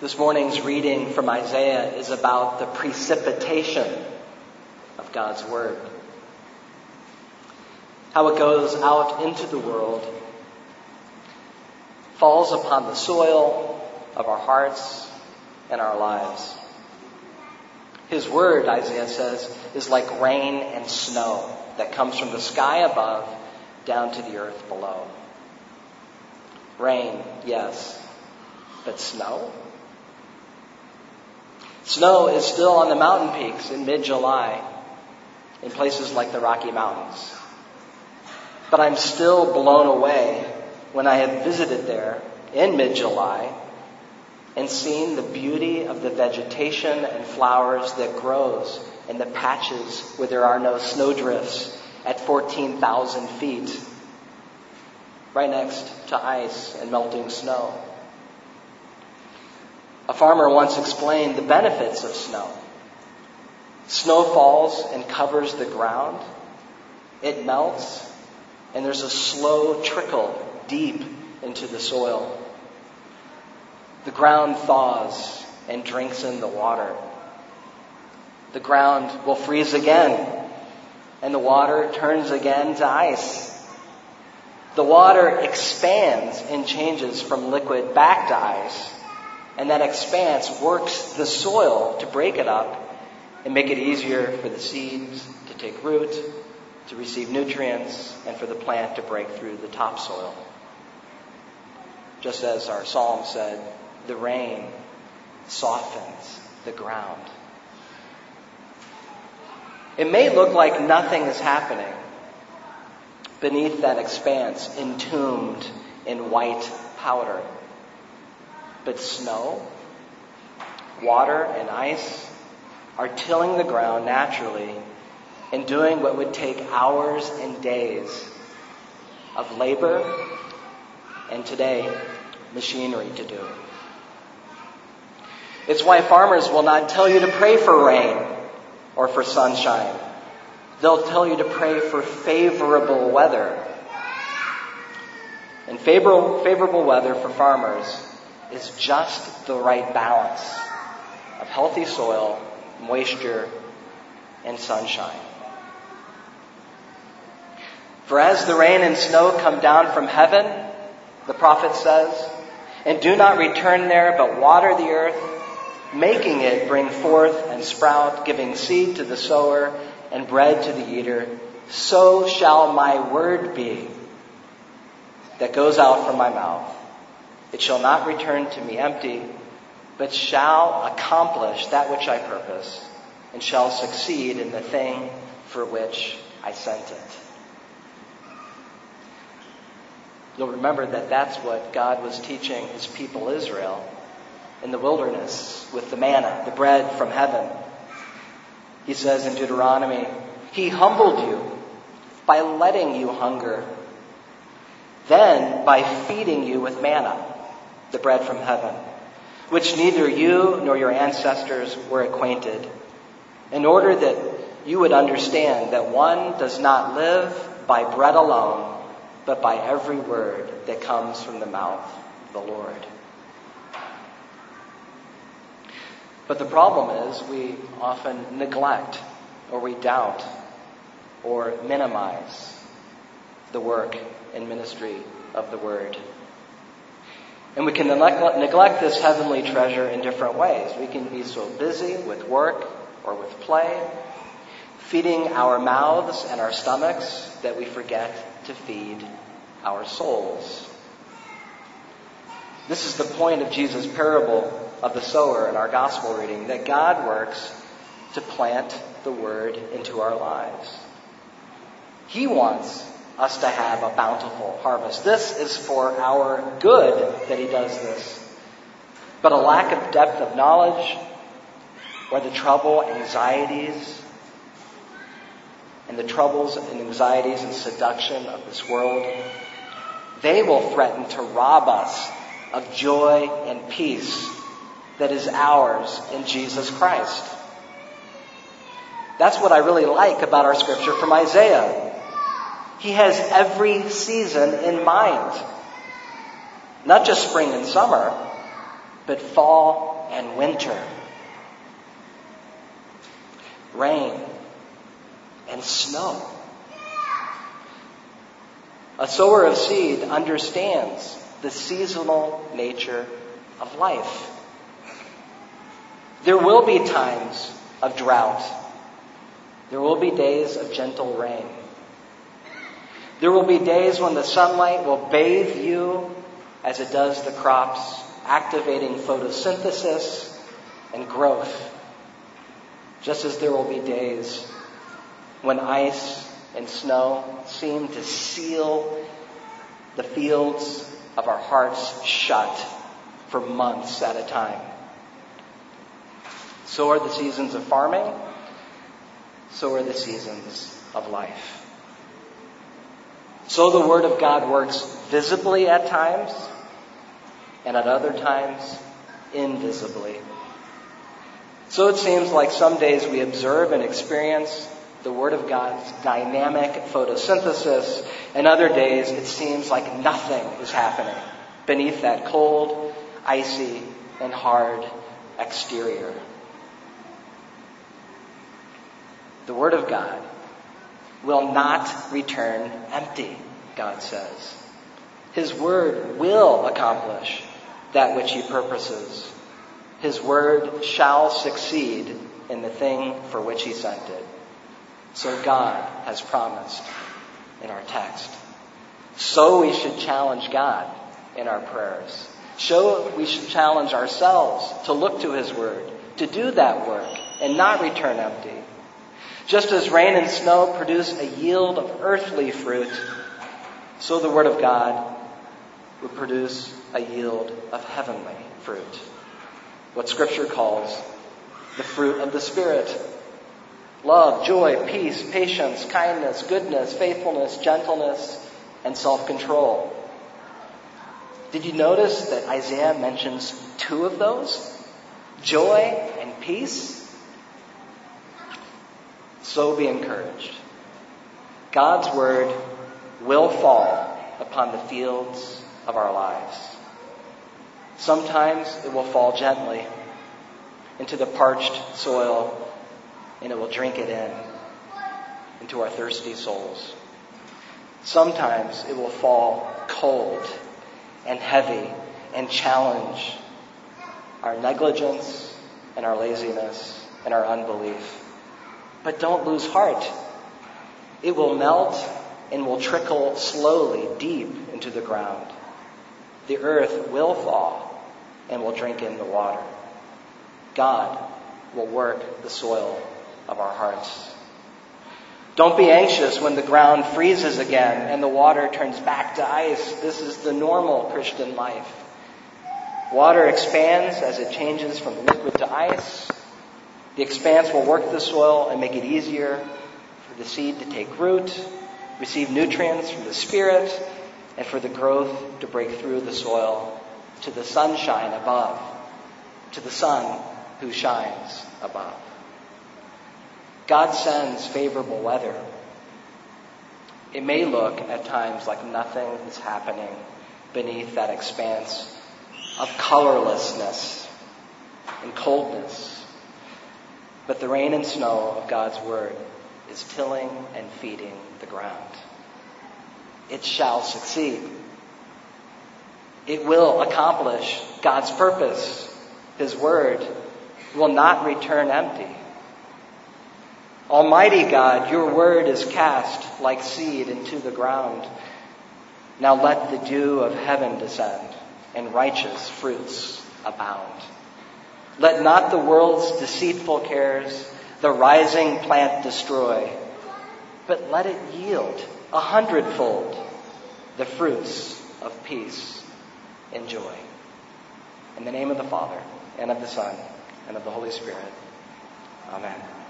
This morning's reading from Isaiah is about the precipitation of God's Word. How it goes out into the world, falls upon the soil of our hearts and our lives. His Word, Isaiah says, is like rain and snow that comes from the sky above down to the earth below. Rain, yes, but snow? Snow is still on the mountain peaks in mid-July in places like the Rocky Mountains. But I'm still blown away when I have visited there in mid-July and seen the beauty of the vegetation and flowers that grows in the patches where there are no snowdrifts at 14,000 feet, right next to ice and melting snow. A farmer once explained the benefits of snow. Snow falls and covers the ground. It melts, and there's a slow trickle deep into the soil. The ground thaws and drinks in the water. The ground will freeze again, and the water turns again to ice. The water expands and changes from liquid back to ice. And that expanse works the soil to break it up and make it easier for the seeds to take root, to receive nutrients, and for the plant to break through the topsoil. Just as our psalm said, the rain softens the ground. It may look like nothing is happening beneath that expanse entombed in white powder. But snow, water, and ice are tilling the ground naturally and doing what would take hours and days of labor and today machinery to do. It's why farmers will not tell you to pray for rain or for sunshine. They'll tell you to pray for favorable weather. And favorable weather for farmers is just the right balance of healthy soil, moisture, and sunshine. For as the rain and snow come down from heaven, the prophet says, and do not return there, but water the earth, making it bring forth and sprout, giving seed to the sower and bread to the eater, so shall my word be that goes out from my mouth. It shall not return to me empty, but shall accomplish that which I purpose, and shall succeed in the thing for which I sent it. You'll remember that that's what God was teaching his people Israel in the wilderness with the manna, the bread from heaven. He says in Deuteronomy, he humbled you by letting you hunger, then by feeding you with manna, the bread from heaven, which neither you nor your ancestors were acquainted, in order that you would understand that one does not live by bread alone, but by every word that comes from the mouth of the Lord. But the problem is we often neglect or we doubt or minimize the work and ministry of the Word. And we can neglect this heavenly treasure in different ways. We can be so busy with work or with play, feeding our mouths and our stomachs, that we forget to feed our souls. This is the point of Jesus' parable of the sower in our gospel reading, that God works to plant the Word into our lives. He wants us to have a bountiful harvest. This is for our good that he does this. But a lack of depth of knowledge, or the troubles, anxieties, and seduction of this world, they will threaten to rob us of joy and peace that is ours in Jesus Christ. That's what I really like about our scripture from Isaiah. He has every season in mind. Not just spring and summer, but fall and winter, rain and snow. A sower of seed understands the seasonal nature of life. There will be times of drought. There will be days of gentle rain. There will be days when the sunlight will bathe you as it does the crops, activating photosynthesis and growth. Just as there will be days when ice and snow seem to seal the fields of our hearts shut for months at a time. So are the seasons of farming. So are the seasons of life. So the Word of God works visibly at times, and at other times, invisibly. So it seems like some days we observe and experience the Word of God's dynamic photosynthesis, and other days it seems like nothing is happening beneath that cold, icy, and hard exterior. The Word of God will not return empty, God says. His Word will accomplish that which He purposes. His Word shall succeed in the thing for which He sent it. So God has promised in our text. So we should challenge God in our prayers. So we should challenge ourselves to look to His Word, to do that work, and not return empty. Just as rain and snow produce a yield of earthly fruit, so the Word of God would produce a yield of heavenly fruit. What Scripture calls the fruit of the Spirit. Love, joy, peace, patience, kindness, goodness, faithfulness, gentleness, and self-control. Did you notice that Isaiah mentions 2 of those? Joy and peace? So be encouraged. God's Word will fall upon the fields of our lives. Sometimes it will fall gently into the parched soil, and it will drink it into our thirsty souls. Sometimes it will fall cold and heavy and challenge our negligence and our laziness and our unbelief. But don't lose heart. It will melt and will trickle slowly deep into the ground. The earth will thaw and will drink in the water. God will work the soil of our hearts. Don't be anxious when the ground freezes again and the water turns back to ice. This is the normal Christian life. Water expands as it changes from liquid to ice. The expanse will work the soil and make it easier for the seed to take root, receive nutrients from the Spirit, and for the growth to break through the soil to the sunshine above, to the sun who shines above. God sends favorable weather. It may look at times like nothing is happening beneath that expanse of colorlessness and coldness. But the rain and snow of God's Word is tilling and feeding the ground. It shall succeed. It will accomplish God's purpose. His Word will not return empty. Almighty God, your Word is cast like seed into the ground. Now let the dew of heaven descend and righteous fruits abound. Let not the world's deceitful cares the rising plant destroy, but let it yield 100-fold the fruits of peace and joy. In the name of the Father, and of the Son, and of the Holy Spirit. Amen.